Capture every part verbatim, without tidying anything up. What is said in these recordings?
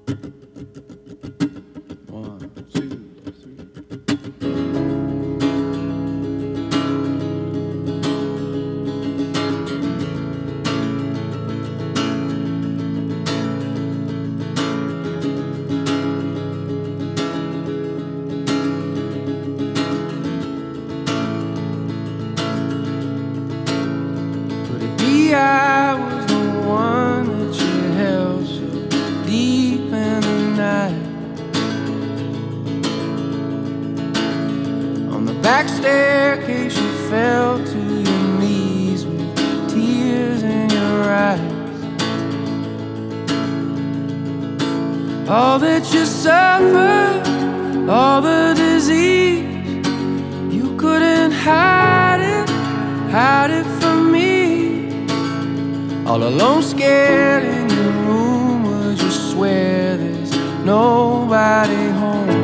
One, two, three. Could it be I was the one that you held so deep in the night? On the back staircase you fell to your knees with tears in your eyes. All that you suffered, all the disease, you couldn't hide it, hide it from me. All alone, scared in your room, would you swear there's nobody home?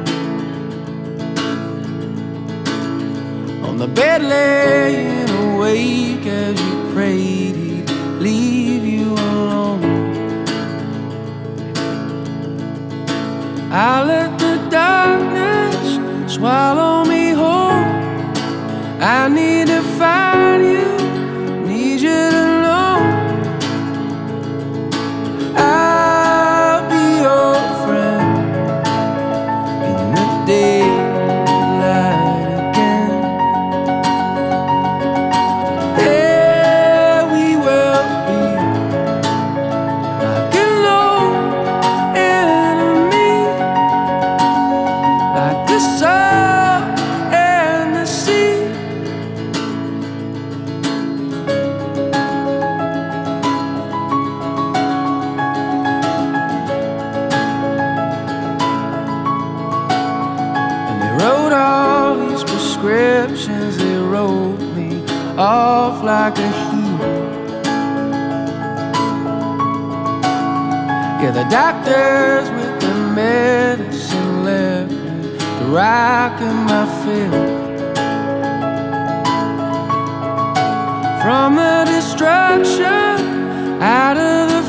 On the bed laying awake as you prayed he'd leave you alone. I let the darkness swallow me whole. I need to find you, need you to know I'll be your friend in the daylight again. There we will be like an old enemy, like the sun and the sea. And they wrote all these prescriptions, they wrote me off like a hero. Yeah, the doctors with the medicine left me to rock in my field. From the destruction, out of the